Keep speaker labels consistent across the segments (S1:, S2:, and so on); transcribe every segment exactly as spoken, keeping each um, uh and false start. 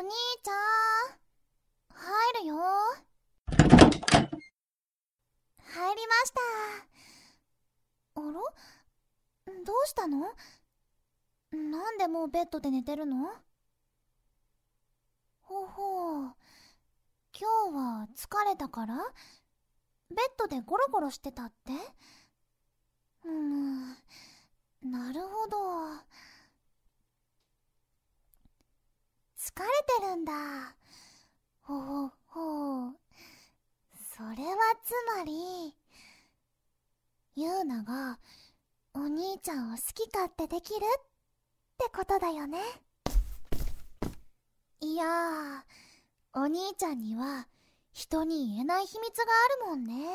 S1: 兄ちゃん、入るよ。入りました。あら？どうしたの？なんでもうベッドで寝てるの？ほほう、今日は疲れたから？ベッドでゴロゴロしてたって？うーん、なるほど。疲れてるんだ。ほほほう。それはつまり、ユーナがお兄ちゃんを好き勝手できるってことだよね。いやー、お兄ちゃんには人に言えない秘密があるもんね。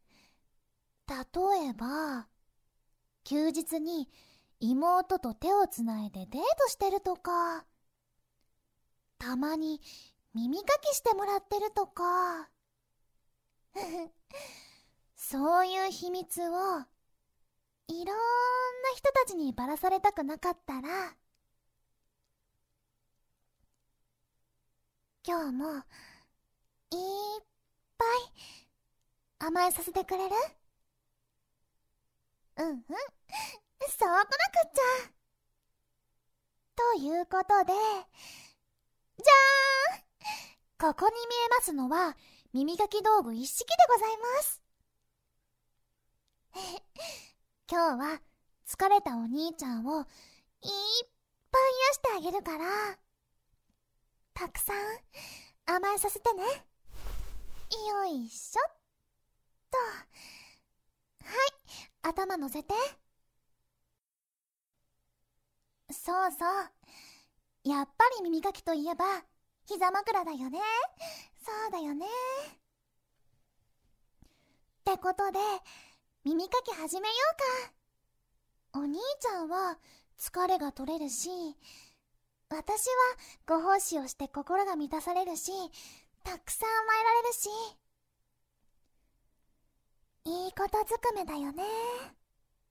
S1: 例えば、休日に妹と手をつないでデートしてるとか、たまに耳かきしてもらってるとかそういう秘密をいろんな人たちにばらされたくなかったら、今日もいっぱい甘えさせてくれる？うんうん、そうこなくっちゃ。ということで、じゃーん、ここに見えますのは耳かき道具一式でございます。今日は疲れたお兄ちゃんをいっぱい癒してあげるから、たくさん甘えさせてね。よいしょっと。はい、頭乗せて。そうそう、やっぱり耳かきといえば膝枕だよね。そうだよね。ってことで耳かき始めようか。お兄ちゃんは疲れが取れるし、私はご奉仕をして心が満たされるし、たくさん甘えられるし、いいことずくめだよね。